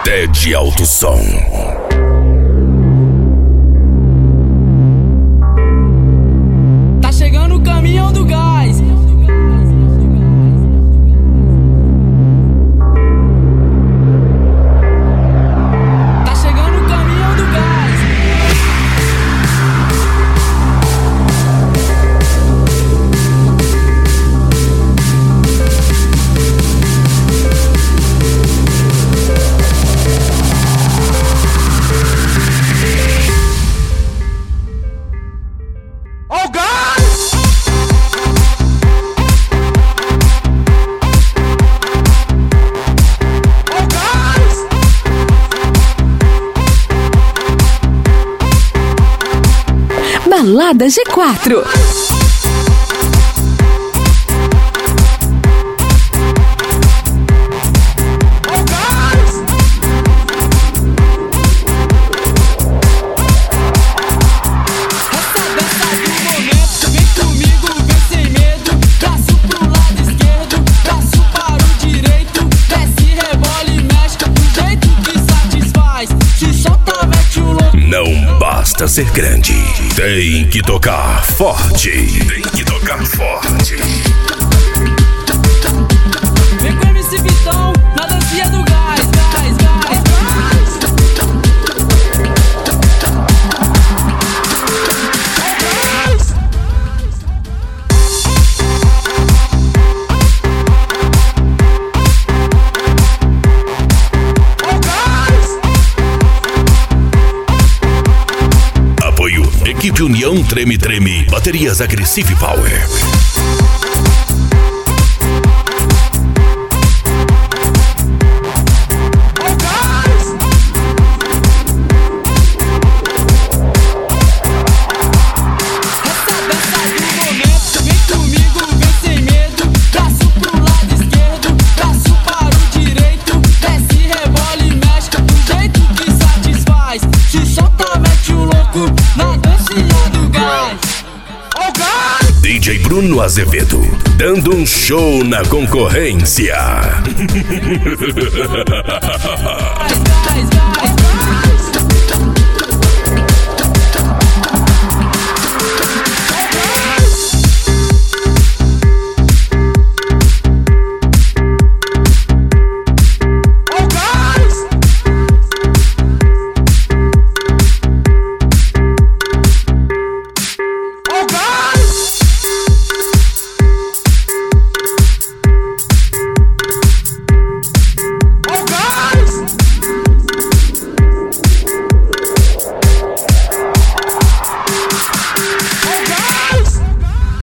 TED Alto Som. Tá chegando o caminhão do gás. Tá chegando o caminhão do gás. Oh God! Oh God! Balada G4. Oh God! Essa dança do momento, vem comigo, vem sem medo. Braço pro lado esquerdo, braço para o direito. Desce, rebola e mexe do jeito que satisfaz. Se solta, mete o louco. Não basta ser grande, tem que tocar forte. Tem que tocar forte. Vem com MC Vitão, na dancinha do gás, gás, gás, gás. Apoio Equipe União Treme Treme, baterias Agressive Power. Oh God! Essa dança do momento, vem comigo, vem sem medo. Braço pro lado esquerdo, braço para o direito. Desce, rebola e mexe do jeito que satisfaz. Se solta, mete o louco na dancinha do gás. Oh God! DJ Bruno Azevedo, dando um show na concorrência. Gás, gás.